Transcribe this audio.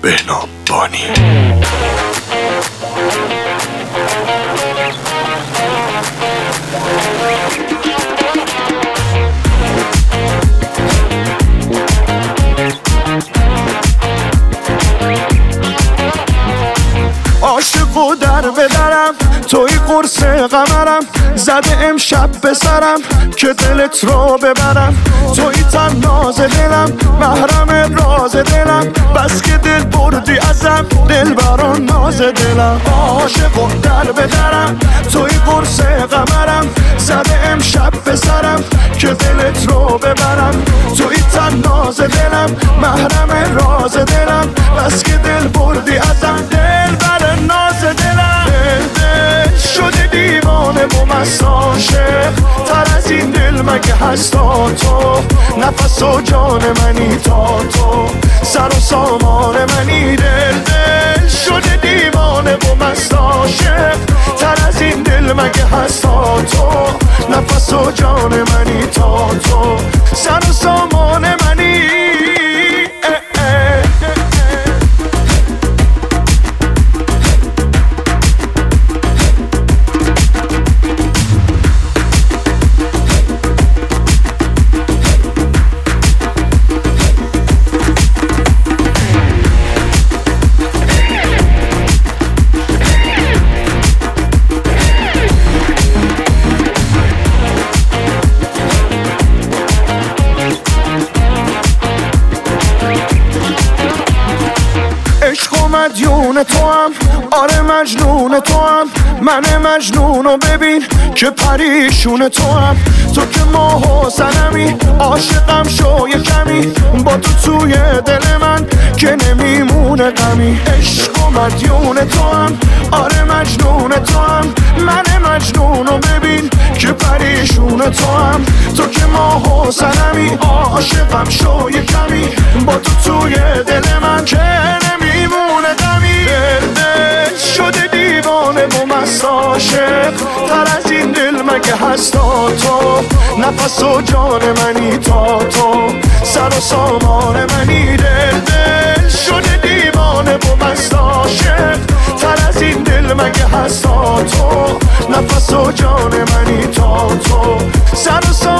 بهنام بانی. عاشق و در بدرم توی قرص قمرم، زده امشب به سرم که دلت رو ببرم. توی تناز دلم محرم راز دلم، بس که دل بردی ازم دل بران ناز دلم. عاشق و در بدرم توی قرص قمرم، زده امشب به سرم که دلت رو ببرم. توی تناز دلم محرم راز دلم، بس که دل بردی ازم دل بر ناز دلم. دل شده دیوانه و مست عاشق، تر از این دل مگه هست تا تو؟ نفس و جان منی تا تو، سر و سامان منی. دل شده دیوانه و مست عاشق، تر از این دل مگه هست تا تو؟ نفس و جان منی تا تو، سر و سامان منی. مدیون تو هم، آره مجنون تو هم، من مجنونو ببین که پریشون تو هم. تو که ماه و سنمی، عاشقم شو یه کمی، با تو توی دل من که نمیمونه غمی. عشق و مدیون تو هم، آره مجنون تو هم، من مجنونو ببین که پریشون تو هم. تو که ماه و سنمی، عاشقم شو یه کمی، با تو توی دل من که نمیمونه غمی. دل شده دیوانه و مست عاشق، تر از این دل مگه هست تا تو؟ نفس و جان منی تا تو، سر و سامان منی. دل شده دیوانه و مست عاشق، تر از این دل مگه هست تا تو؟ نفس و جان منی تا تو، سر و سامان